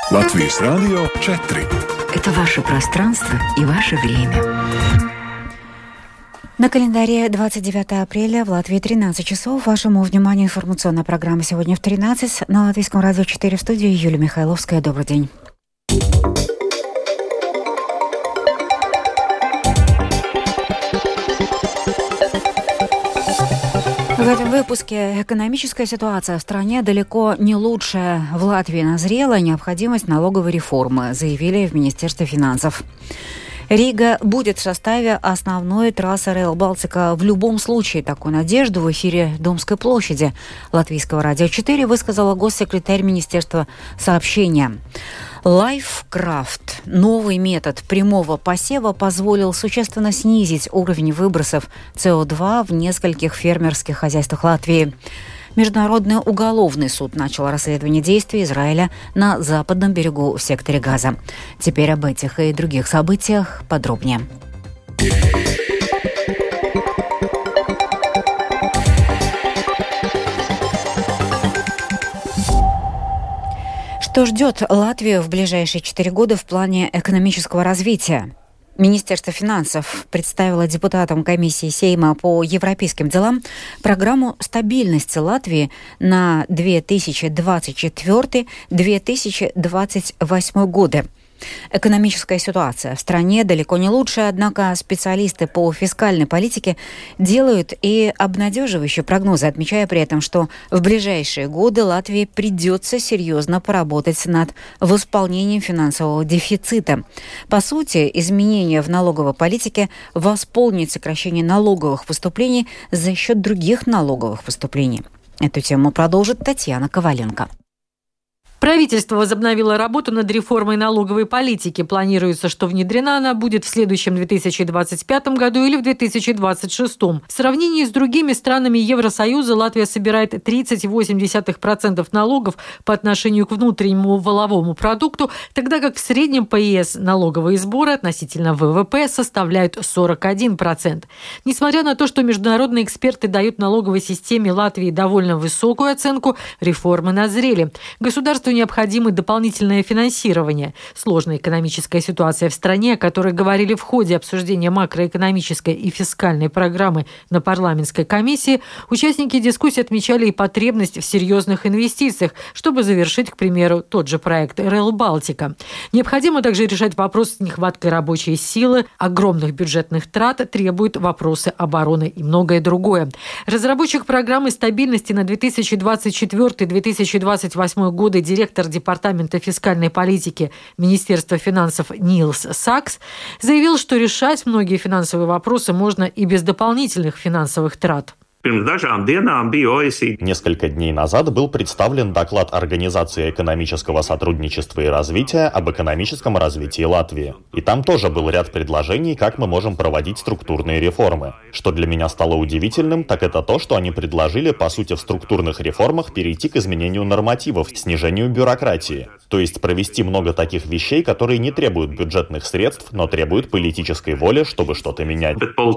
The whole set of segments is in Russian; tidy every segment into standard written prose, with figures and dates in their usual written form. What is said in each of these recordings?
Латвийс Радио 4. Это ваше пространство и ваше время. На календаре 29 апреля, в Латвии 13 часов. Вашему вниманию информационная программа «Сегодня в 13» на Латвийском радио 4 в студии Юлия Михайловская. Добрый день. В этом выпуске экономическая ситуация в стране далеко не лучшая. В Латвии назрела необходимость налоговой реформы, заявили в Министерстве финансов. Рига будет в составе основной трассы Rail Baltica. В любом случае, такую надежду в эфире Домской площади Латвийского радио 4 высказала госсекретарь Министерства сообщения. Лайфкрафт, новый метод прямого посева, позволил существенно снизить уровень выбросов СО2 в нескольких фермерских хозяйствах Латвии. Международный уголовный суд начал расследование действий Израиля на западном берегу в секторе Газа. Теперь об этих и других событиях подробнее. Что ждет Латвию в ближайшие 4 года в плане экономического развития? Министерство финансов представило депутатам комиссии Сейма по европейским делам программу стабильности Латвии на 2024-2028 годы. Экономическая ситуация в стране далеко не лучшая, однако специалисты по фискальной политике делают и обнадеживающие прогнозы, отмечая при этом, что в ближайшие годы Латвии придется серьезно поработать над восполнением финансового дефицита. По сути, изменения в налоговой политике восполнят сокращение налоговых поступлений за счет других налоговых поступлений. Эту тему продолжит Татьяна Коваленко. Правительство возобновило работу над реформой налоговой политики. Планируется, что внедрена она будет в следующем 2025 году или в 2026. В сравнении с другими странами Евросоюза Латвия собирает 30,8% налогов по отношению к внутреннему валовому продукту, тогда как в среднем по ЕС налоговые сборы относительно ВВП составляют 41%. Несмотря на то, что международные эксперты дают налоговой системе Латвии довольно высокую оценку, реформы назрели. Государству необходимо дополнительное финансирование. Сложная экономическая ситуация в стране, о которой говорили в ходе обсуждения макроэкономической и фискальной программы на парламентской комиссии, участники дискуссии отмечали и потребность в серьезных инвестициях, чтобы завершить, к примеру, тот же проект Rail Baltica. Необходимо также решать вопрос с нехваткой рабочей силы, огромных бюджетных трат требуют вопросы обороны и многое другое. Разработчик программы стабильности на 2024-2028 годы директор Департамента фискальной политики Министерства финансов Нилс Сакс заявил, что решать многие финансовые вопросы можно и без дополнительных финансовых трат. Несколько дней назад был представлен доклад Организации экономического сотрудничества и развития об экономическом развитии Латвии. И там тоже был ряд предложений, как мы можем проводить структурные реформы. Что для меня стало удивительным, так это то, что они предложили, по сути, в структурных реформах перейти к изменению нормативов, снижению бюрократии. То есть провести много таких вещей, которые не требуют бюджетных средств, но требуют политической воли, чтобы что-то менять.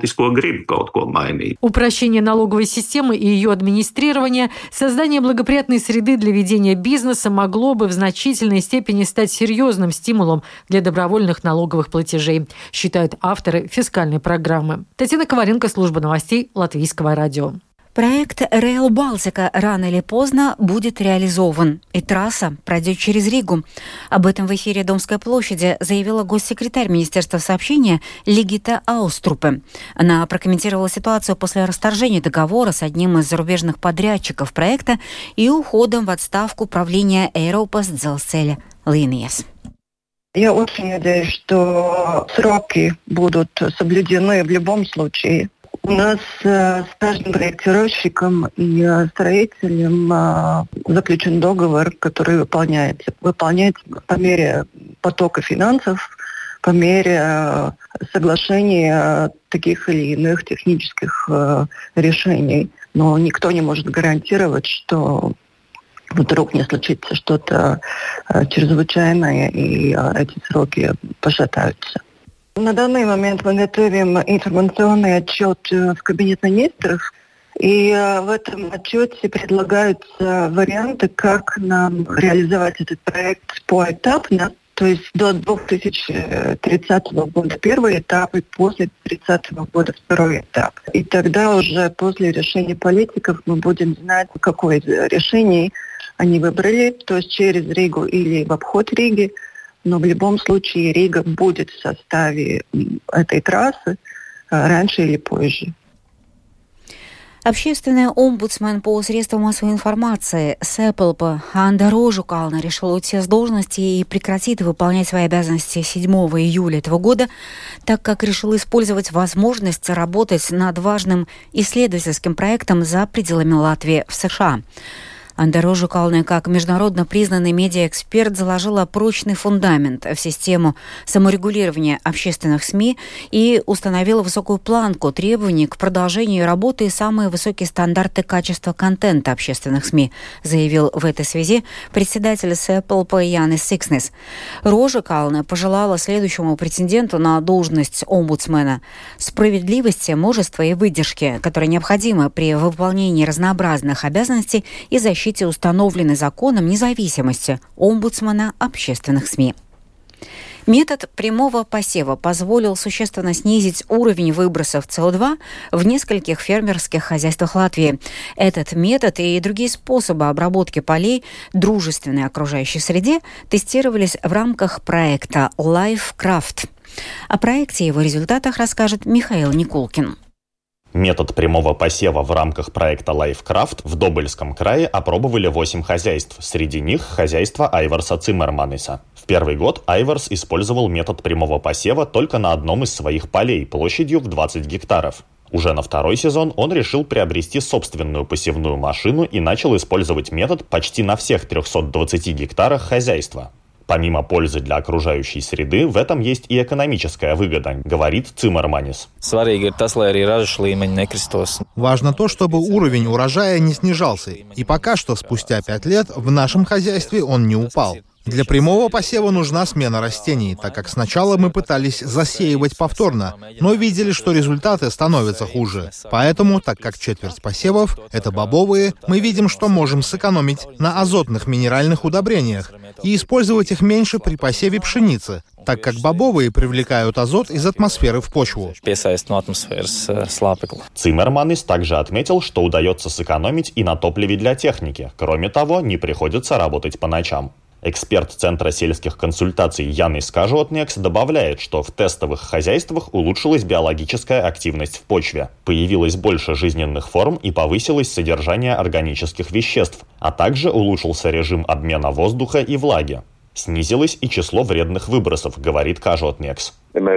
Упрощение налоговой системы и ее администрирование, создание благоприятной среды для ведения бизнеса могло бы в значительной степени стать серьезным стимулом для добровольных налоговых платежей, считают авторы фискальной программы. Татьяна Коваленко, служба новостей Латвийского радио. Проект Rail Baltica рано или поздно будет реализован, и трасса пройдет через Ригу. Об этом в эфире Домской площади заявила госсекретарь Министерства сообщения Лигита Ауструпе. Она прокомментировала ситуацию после расторжения договора с одним из зарубежных подрядчиков проекта и уходом в отставку правления Eiropas Dzelzceļa līnijas. Я очень надеюсь, что сроки будут соблюдены в любом случае. У нас с каждым проектировщиком и строителем заключен договор, который выполняется по мере потока финансов, по мере соглашения таких или иных технических решений. Но никто не может гарантировать, что вдруг не случится что-то чрезвычайное, и эти сроки пошатаются. На данный момент мы готовим информационный отчет в Кабинет министров И в этом отчете предлагаются варианты, как нам реализовать этот проект поэтапно. То есть до 2030 года первый этап и после 2030 года второй этап. И тогда уже после решения политиков мы будем знать, какое из решений они выбрали, то есть через Ригу или в обход Риги. Но в любом случае Рига будет в составе этой трассы раньше или позже. Общественный омбудсмен по средствам массовой информации Сепелпа Анда Рожукална решила уйти с должности и прекратит выполнять свои обязанности 7 июля этого года, так как решила использовать возможность работать над важным исследовательским проектом за пределами Латвии в США. Анда Рожукална, как международно признанный медиаэксперт, заложила прочный фундамент в систему саморегулирования общественных СМИ и установила высокую планку требований к продолжению работы и самые высокие стандарты качества контента общественных СМИ, заявил в этой связи председатель Сепелпа Янис Сикснес. Рожукална пожелала следующему претенденту на должность омбудсмена справедливости, мужества и выдержки, которые необходимы при выполнении разнообразных обязанностей и защите установленной законом независимости омбудсмена общественных СМИ. Метод прямого посева позволил существенно снизить уровень выбросов СО2 в нескольких фермерских хозяйствах Латвии. Этот метод и другие способы обработки полей, дружественной окружающей среде, тестировались в рамках проекта LifeCraft. О проекте и его результатах расскажет Михаил Никулкин. Метод прямого посева в рамках проекта LifeCraft в Добыльском крае опробовали 8 хозяйств. Среди них хозяйство Айварса Циммерманиса. В первый год Айварс использовал метод прямого посева только на одном из своих полей площадью в 20 гектаров. Уже на второй сезон он решил приобрести собственную посевную машину и начал использовать метод почти на всех 320 гектарах хозяйства. Помимо пользы для окружающей среды, в этом есть и экономическая выгода, говорит Циммерманис. Важно то, чтобы уровень урожая не снижался. И пока что, спустя 5 лет, в нашем хозяйстве он не упал. Для прямого посева нужна смена растений, так как сначала мы пытались засеивать повторно, но видели, что результаты становятся хуже. Поэтому, так как четверть посевов — это бобовые, мы видим, что можем сэкономить на азотных минеральных удобрениях и использовать их меньше при посеве пшеницы, так как бобовые привлекают азот из атмосферы в почву. Циммерманис также отметил, что удается сэкономить и на топливе для техники. Кроме того, не приходится работать по ночам. Эксперт Центра сельских консультаций Янис Кажотнекс добавляет, что в тестовых хозяйствах улучшилась биологическая активность в почве, появилось больше жизненных форм и повысилось содержание органических веществ, а также улучшился режим обмена воздуха и влаги. Снизилось и число вредных выбросов, говорит Кажотнекс.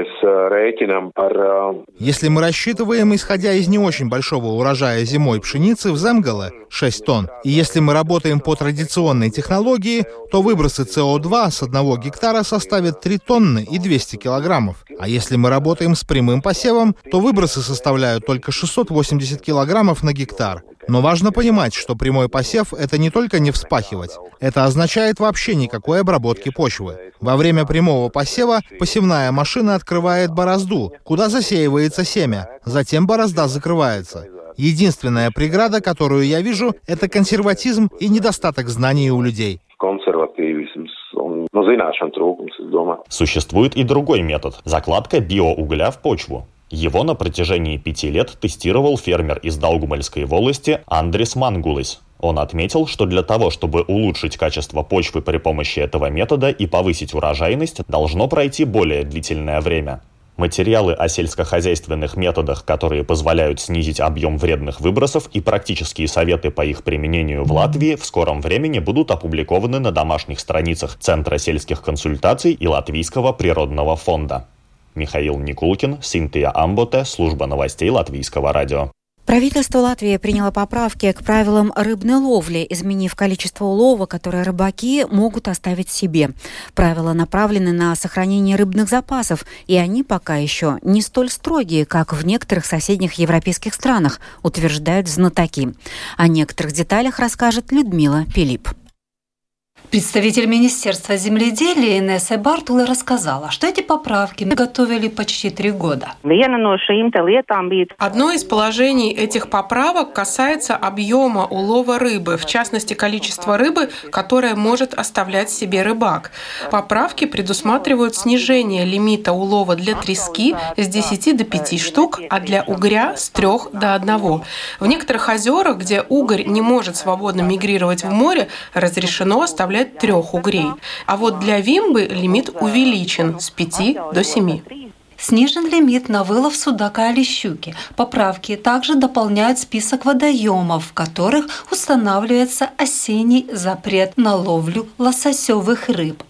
Если мы рассчитываем, исходя из не очень большого урожая зимой пшеницы в Земгале 6 тонн, и если мы работаем по традиционной технологии, то выбросы СО2 с 1 гектара составят 3 тонны и 200 килограммов. А если мы работаем с прямым посевом, то выбросы составляют только 680 килограммов на гектар. Но важно понимать, что прямой посев — это не только не вспахивать. Это означает вообще никакой обработки почвы. Во время прямого посева посевная машина открывает борозду, куда засеивается семя. Затем борозда закрывается. Единственная преграда, которую я вижу, это консерватизм и недостаток знаний у людей. Существует и другой метод – закладка биоугля в почву. Его на протяжении 5 лет тестировал фермер из Даугавпилской волости Андрис Мангулис. Он отметил, что для того, чтобы улучшить качество почвы при помощи этого метода и повысить урожайность, должно пройти более длительное время. Материалы о сельскохозяйственных методах, которые позволяют снизить объем вредных выбросов, и практические советы по их применению в Латвии в скором времени будут опубликованы на домашних страницах Центра сельских консультаций и Латвийского природного фонда. Михаил Никулкин, Синтия Амботе, служба новостей Латвийского радио. Правительство Латвии приняло поправки к правилам рыбной ловли, изменив количество улова, которое рыбаки могут оставить себе. Правила направлены на сохранение рыбных запасов, и они пока еще не столь строгие, как в некоторых соседних европейских странах, утверждают знатоки. О некоторых деталях расскажет Людмила Пилип. Представитель Министерства земледелия Инесса Бартула рассказала, что эти поправки мы готовили почти 3 года. Одно из положений этих поправок касается объема улова рыбы, в частности, количества рыбы, которое может оставлять себе рыбак. Поправки предусматривают снижение лимита улова для трески с 10 до 5 штук, а для угря с 3 до 1. В некоторых озерах, где угорь не может свободно мигрировать в море, разрешено оставлять 3 угрей. А вот для вимбы лимит увеличен с 5 до 7. Снижен лимит на вылов судака или щуки. Поправки также дополняют список водоемов, в которых устанавливается осенний запрет на ловлю лососевых рыб.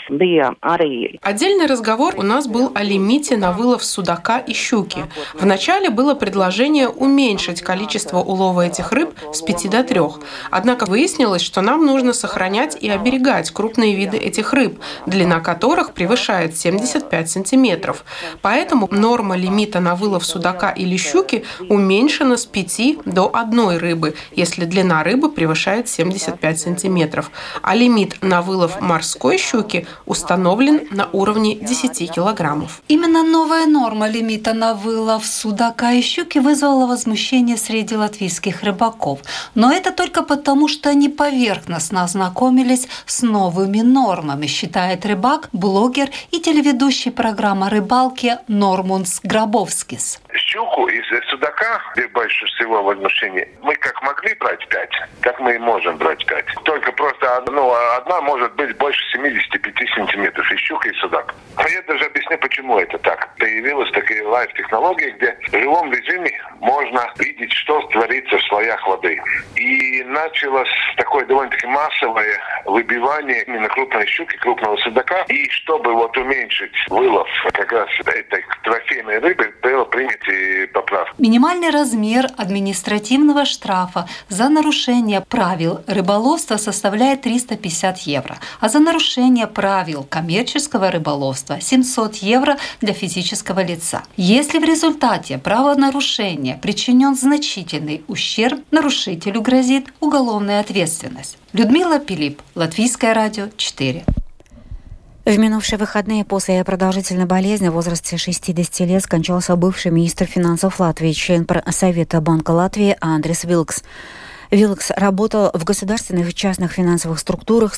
Отдельный разговор у нас был о лимите на вылов судака и щуки. Вначале было предложение уменьшить количество улова этих рыб с 5 до 3. Однако выяснилось, что нам нужно сохранять и оберегать крупные виды этих рыб, длина которых превышает 75 сантиметров. Поэтому норма лимита на вылов судака или щуки уменьшена с 5 до 1 рыбы, если длина рыбы превышает 75 сантиметров. А лимит на вылов морской щуки установлен на уровне 10 килограммов. Именно новая норма лимита на вылов судака и щуки вызвала возмущение среди латвийских рыбаков. Но это только потому, что они поверхностно ознакомились с новыми нормами, считает рыбак, блогер и телеведущий программы «Рыбалки» Нормунс Грабовскис. Щуку из судака, где больше всего возмущений, мы как могли брать 5, так мы и можем брать 5. Только просто одна может быть больше 75 сантиметров, и щука, и судак. А я даже объясню, почему это так. Появилась такая лайв-технология, где в живом режиме можно видеть, что творится в слоях воды. И началось такое довольно-таки массовое выбивание именно крупной щуки, крупного судака. И чтобы уменьшить вылов как раз этой трофейной рыбы, было принято поправки. Минимальный размер административного штрафа за нарушение правил рыболовства составляет 350 евро, а за нарушение правил коммерческого рыболовства 700 евро для физического лица. Если в результате правонарушения причинен значительный ущерб, нарушителю грозит уголовная ответственность. Людмила Пилип, Латвийское радио 4. В минувшие выходные после продолжительной болезни в возрасте 60 лет скончался бывший министр финансов Латвии, член Совета Банка Латвии Андрис Вилкс. Вилкс работал в государственных и частных финансовых структурах с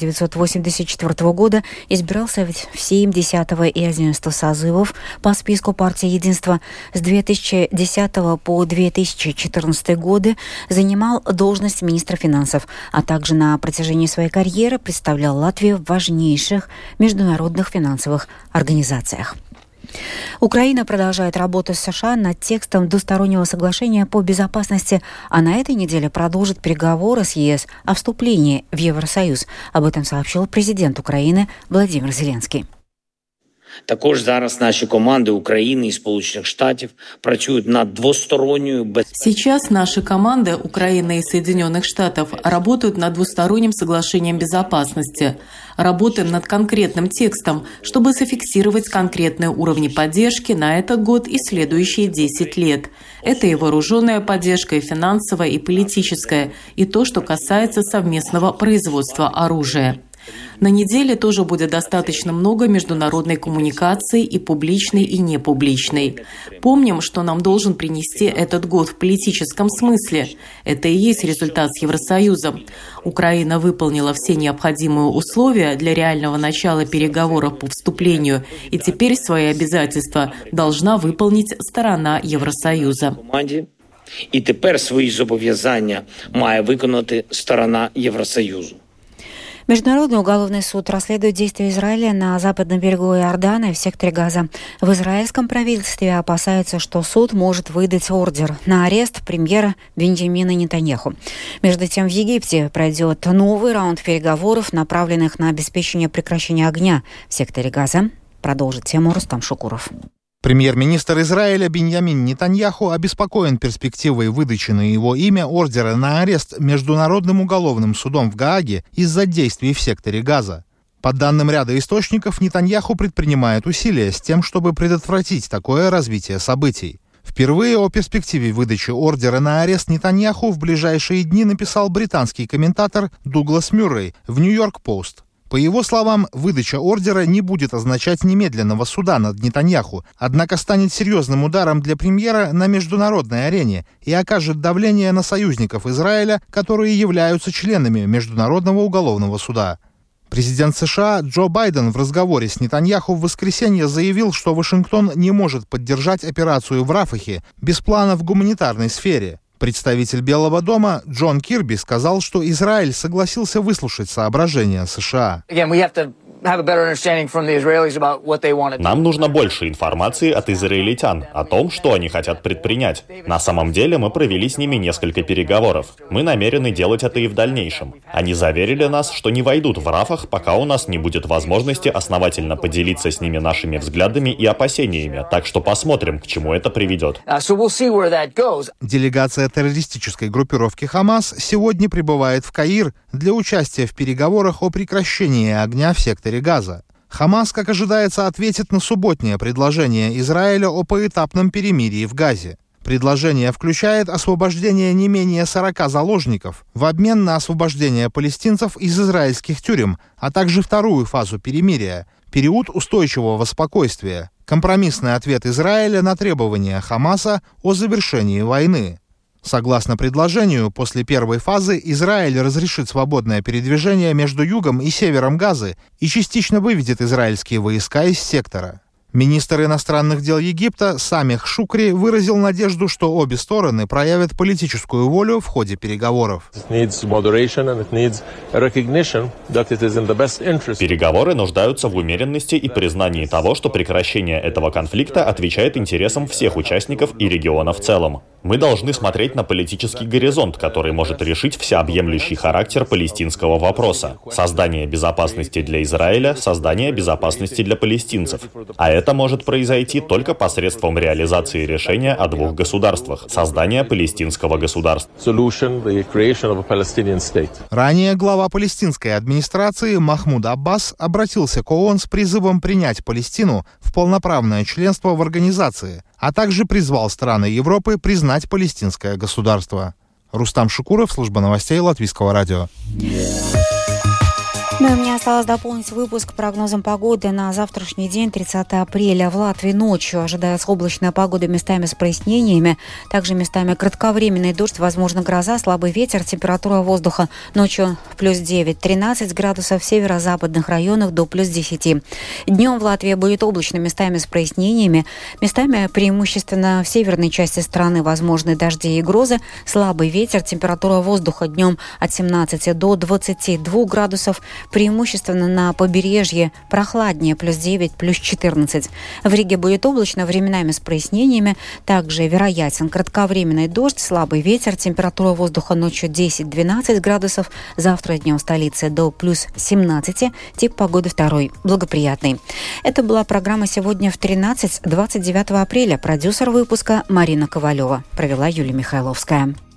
1984 года, избирался в 7, 10 и 11 созывов по списку партии «Единство». С 2010 по 2014 годы занимал должность министра финансов, а также на протяжении своей карьеры представлял Латвию в важнейших международных финансовых организациях. Украина продолжает работу с США над текстом двустороннего соглашения по безопасности, а на этой неделе продолжит переговоры с ЕС о вступлении в Евросоюз. Об этом сообщил президент Украины Владимир Зеленский. Також зараз наші команди України і Сполучених Штатів працюють над двустороннюю безпеку. Сейчас наши команды Украины и Соединенных Штатов работают над двусторонним соглашением безопасности. Работаем над конкретным текстом, чтобы зафиксировать конкретные уровни поддержки на этот год и следующие 10 лет. Это и вооруженная поддержка, и финансовая, и политическая, и то, что касается совместного производства оружия. На неделе тоже будет достаточно много международной коммуникации, и публичной, и непубличной. Помним, что нам должен принести этот год в политическом смысле. Это и есть результат с Евросоюзом. Украина выполнила все необходимые условия для реального начала переговоров по вступлению, и теперь свои обязательства должна выполнить сторона Евросоюза. І тепер свої зобов'язання має виконати сторона Євросоюзу. Международный уголовный суд расследует действия Израиля на западном берегу Иордана и в секторе Газа. В израильском правительстве опасаются, что суд может выдать ордер на арест премьера Беньямина Нетаньяху. Между тем, в Египте пройдет новый раунд переговоров, направленных на обеспечение прекращения огня в секторе Газа. Продолжит тему Рустам Шукуров. Премьер-министр Израиля Беньямин Нетаньяху обеспокоен перспективой выдачи на его имя ордера на арест Международным уголовным судом в Гааге из-за действий в секторе Газа. По данным ряда источников, Нетаньяху предпринимает усилия с тем, чтобы предотвратить такое развитие событий. В Впервые о перспективе выдачи ордера на арест Нетаньяху в ближайшие дни написал британский комментатор Дуглас Мюррей в «Нью-Йорк Пост». По его словам, выдача ордера не будет означать немедленного суда над Нетаньяху, однако станет серьезным ударом для премьера на международной арене и окажет давление на союзников Израиля, которые являются членами Международного уголовного суда. Президент США Джо Байден в разговоре с Нетаньяху в воскресенье заявил, что Вашингтон не может поддержать операцию в Рафахе без плана в гуманитарной сфере. Представитель Белого дома Джон Кирби сказал, что Израиль согласился выслушать соображения США. Нам нужно больше информации от израильтян о том, что они хотят предпринять. На самом деле мы провели с ними несколько переговоров. Мы намерены делать это и в дальнейшем. Они заверили нас, что не войдут в Рафах, пока у нас не будет возможности основательно поделиться с ними нашими взглядами и опасениями. Так что посмотрим, к чему это приведет. Делегация террористической группировки «Хамас» сегодня прибывает в Каир для участия в переговорах о прекращении огня в секторе Газа. «Хамас», как ожидается, ответит на субботнее предложение Израиля о поэтапном перемирии в Газе. Предложение включает освобождение не менее 40 заложников в обмен на освобождение палестинцев из израильских тюрем, а также вторую фазу перемирия – период устойчивого спокойствия, компромиссный ответ Израиля на требования Хамаса о завершении войны. Согласно предложению, после первой фазы Израиль разрешит свободное передвижение между югом и севером Газы и частично выведет израильские войска из сектора. Министр иностранных дел Египта Самих Шукри выразил надежду, что обе стороны проявят политическую волю в ходе переговоров. Переговоры нуждаются в умеренности и признании того, что прекращение этого конфликта отвечает интересам всех участников и региона в целом. Мы должны смотреть на политический горизонт, который может решить всеобъемлющий характер палестинского вопроса. Создание безопасности для Израиля, создание безопасности для палестинцев. А это может произойти только посредством реализации решения о двух государствах, создания палестинского государства. Ранее глава палестинской администрации Махмуд Аббас обратился к ООН с призывом принять Палестину в полноправное членство в организации, а также призвал страны Европы признать палестинское государство. Рустам Шукуров, служба новостей Латвийского радио. Ну и мне осталось дополнить выпуск прогнозом погоды на завтрашний день, 30 апреля. В Латвии ночью ожидается облачная погода местами с прояснениями, также местами кратковременный дождь, возможно гроза, слабый ветер, температура воздуха ночью плюс 9-13 градусов, в северо-западных районах до плюс 10. Днем в Латвии будет облачно, местами с прояснениями, местами преимущественно в северной части страны возможны дожди и грозы, слабый ветер, температура воздуха днем от 17 до 22 градусов, преимущественно на побережье прохладнее, плюс 9, плюс 14. В Риге будет облачно, временами с прояснениями. Также вероятен кратковременный дождь, слабый ветер, температура воздуха ночью 10-12 градусов. Завтра днем в столице до плюс 17. Тип погоды второй, благоприятный. Это была программа «Сегодня в 13», 29 апреля. Продюсер выпуска Марина Ковалева. Провела Юлия Михайловская.